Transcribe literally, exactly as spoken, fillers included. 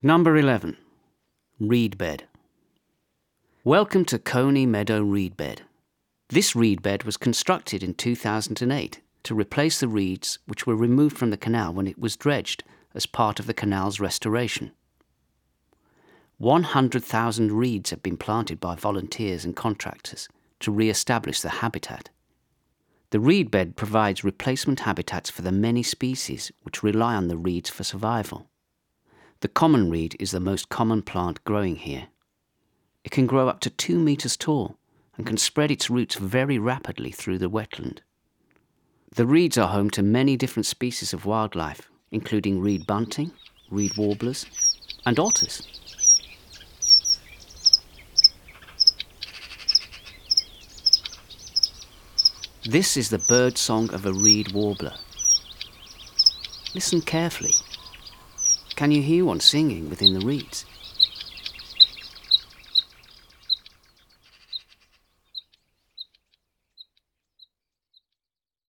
Number eleven. Reed bed. Welcome to Coney Meadow Reed Bed. This reed bed was constructed in two thousand eight to replace the reeds which were removed from the canal when it was dredged as part of the canal's restoration. one hundred thousand reeds have been planted by volunteers and contractors to re-establish the habitat. The reed bed provides replacement habitats for the many species which rely on the reeds for survival. The common reed is the most common plant growing here. It can grow up to two metres tall and can spread its roots very rapidly through the wetland. The reeds are home to many different species of wildlife, including reed bunting, reed warblers, and otters. This is the bird song of a reed warbler. Listen carefully. Can you hear one singing within the reeds?